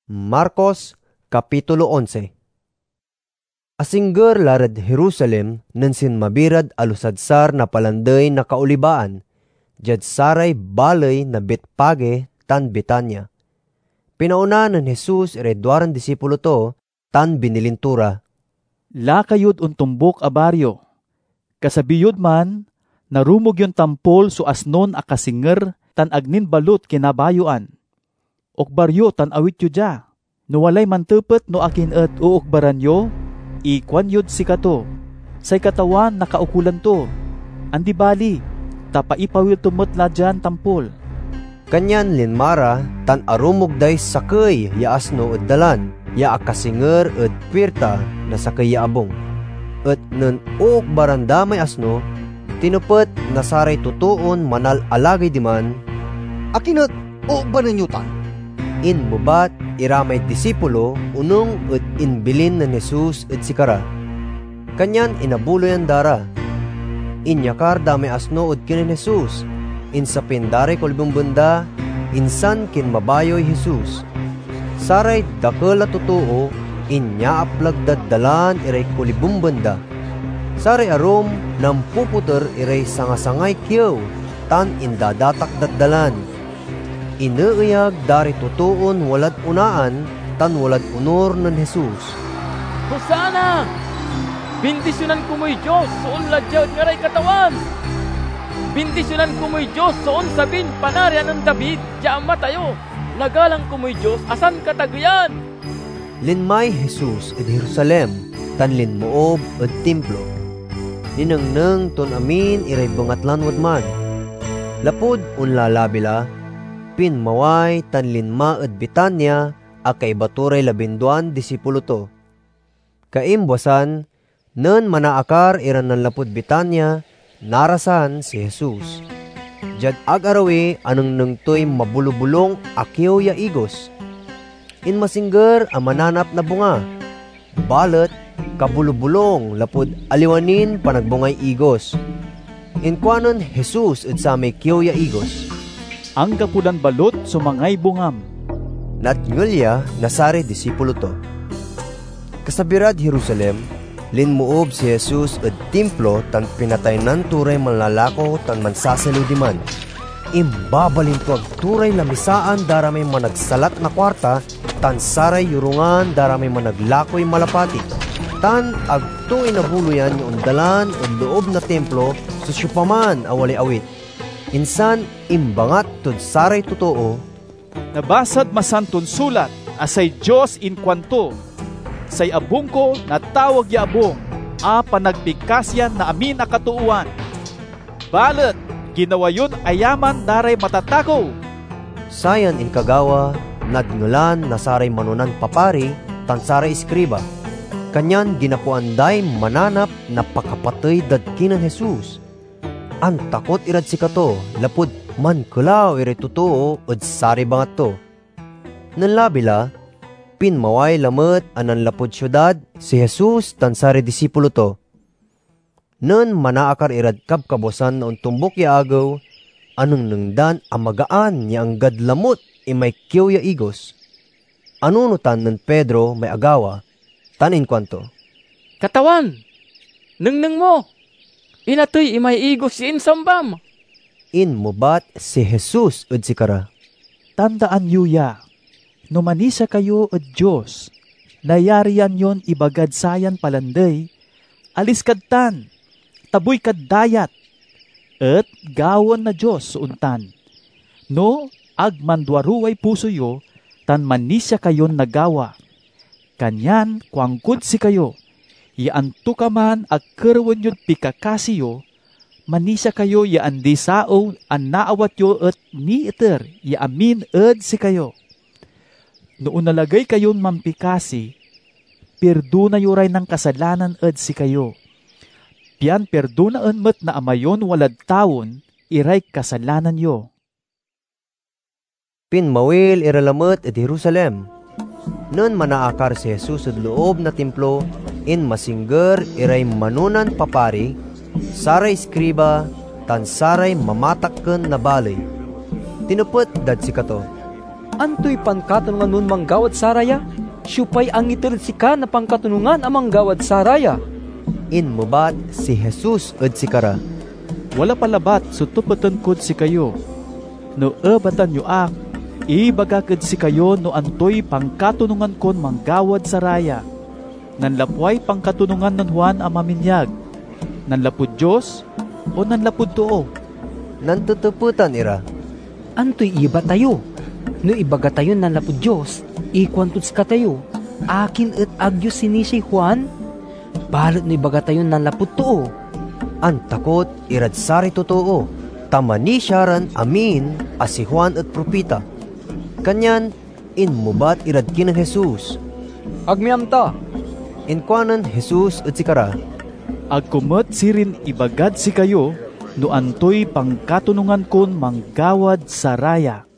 Marcos, Kapitulo 11. Asingger larad Jerusalem nansin mabirad alusadsar na palanday na kaulibaan, jad saray balay na Betpage tan Betania. Pinauna ng Jesus iredwaran disipulo to, tan binilintura. Lakayod untumbok a baryo. Kasabiyod man, narumog yung tampol so asnon a kasinger tan agnin balut kinabayuan. Ok baryo tan awit yu dya. No walay mantupet no akin et uokbaran yo, ikwan yod si kato. Say katawan nakaukulan to. Andi bali, tapaipawil tumot la dyan tampol. Kanyan linmara tan arumog day sakay ya asno et dalan, ya akasinger et pirta na sakay ya abong. Et nun uokbaran damay asno, tinupet na saray tutuon manal alagay diman. Akinat uokbaran nyo tan. In mubat iramay disipulo unong et inbilin na Jesus et sikara. Kanyan inabuloy ang dara. Inyakar dami asno et kinin Jesus. Insapin dare kolbong benda, insan kin mabayoy Jesus. Saray dakela totoo, inya aplagdad dalan iray kolibong benda. Saray arom nam puputer iray sangasangay kiyaw, tan indadatak daddalan. Inuuyag dari tutuon walad unaan, tan walad unor ng Jesus. Hosana! Bindisyonan ko mo'y Diyos, soon ladyad ngaray katawan! Bindisyonan ko mo'y Diyos, soon sabin panarian ng David, diyan matayo! Nagalang ko mo'y Diyos, asan katagayan? Linmay Jesus ed Jerusalem, tan linmoob ed templo. Ninangnang ton amin iray bangatlan wadman. Lapod unlalabila, pinmaway tan linma ed Betania, akay baturay labinduan disipulo to. Kaimbasan, nen manaakar iran ng lapod Betania, narasan si Jesus. Jad ag-arawi anong nangtoy mabulubulong akiyo ya igos. In masingger ang mananap na bunga. Balet, kabulubulong lapod aliwanin panagbungay igos. In kwanon Jesus at sa may kiyo ya igos. Ang kapulan balot sumangay bungam. Natngulya nasari disipulo to. Kasabirad Jerusalem, linmuob si Jesus ed templo tan pinatay nan turay manlalako tan mansasalo di man. Imbabalin to ag turay lamisaan daramay managsalat na kwarta tan saray yurungan daramay managlakoy malapati. Tan agto inabuluyan yung undalan o loob na templo sa syupaman awali awit. Insan imbangat tod saray totoo. Nabasad masanton sulat asay Diyos in kwanto. Say abong ko na tawag ya abong, panagpigkasyan na amin akatuuan. Balet, ginawa yun ayaman daray matatakaw. Sayan in kagawa, nadngulan na saray manunan papari, tan saray iskriba. Kanyan ginapuanday mananap na pakapatay dadkinan Jesus. Ang takot irad si kato, lapod man kulaw iri totoo od sari bangat to. Nanlabila, pinmaway lamet anan lapod syudad si Jesus tan sari disipulo to. Nun manaakar irad kabkabosan na untumbok ya agaw, anong nangdan amagaan niya ang gadlamot imay kiyo ya igos. Anunutan ng Pedro may agawa, tanin kwanto. Katawan! Nang mo! Inatoy imay igos si insambam! In mubat si Jesus ud sikara. Tandaan yuya, no manisa kayo at Diyos, nayarian yon ibagad sayan palanday, alis kadtan, taboy kaddayat, at gawon na Diyos untan. No, agmandwaruay puso yo, tan manisa kayon nagawa. Kanyan, kwangkud si kayo, ianto ka man agkerwan yun pikakasiyo, manisa kayo yaan di sao an naawat yo at ni iter, yaamin ed si kayo. Noon nalagay kayon mampikasi, perduna yuray ng kasalanan ed si kayo. Pian perdunaan met na amayon walad taon, iray kasalanan yo. Pinmawil iralamet at Jerusalem. Nun manaakar si Jesus sa loob na templo, in masingger iray manunan papari, saray skriba, tan saray mamatakken na balay. Tinupot dad si kato. Antoy pangkatunungan nun manggawad saraya? Siyupay ang itirsika na pangkatunungan ang manggawad saraya. Inmubat si Jesus ed sikara. Wala palabat so tupatan kod si kayo. No ebatan yu ak, ibagakad si kayo no antoy pangkatunungan kon manggawad saraya. Nanlapway pangkatunungan ng Juan ang maminyag. Nanlapud Diyos o nanlapud too? Nantutuputan ira. Antoy iba tayo. No ibaga tayo nanlapud Diyos, ikwantuds ka tayo. Akin et agyo sinisi Juan. Balot no ibaga tayo nanlapud too. Antakot irad sari totoo. Tamani siyaran amin as si Juan at propita. Kanyan, inmubat irad kinang Jesus. Agmiam ta. Inkwanan Jesus at sikara. Agkumot sirin ibagad si kayo no antoy pangkatunungan kon manggawad saraya.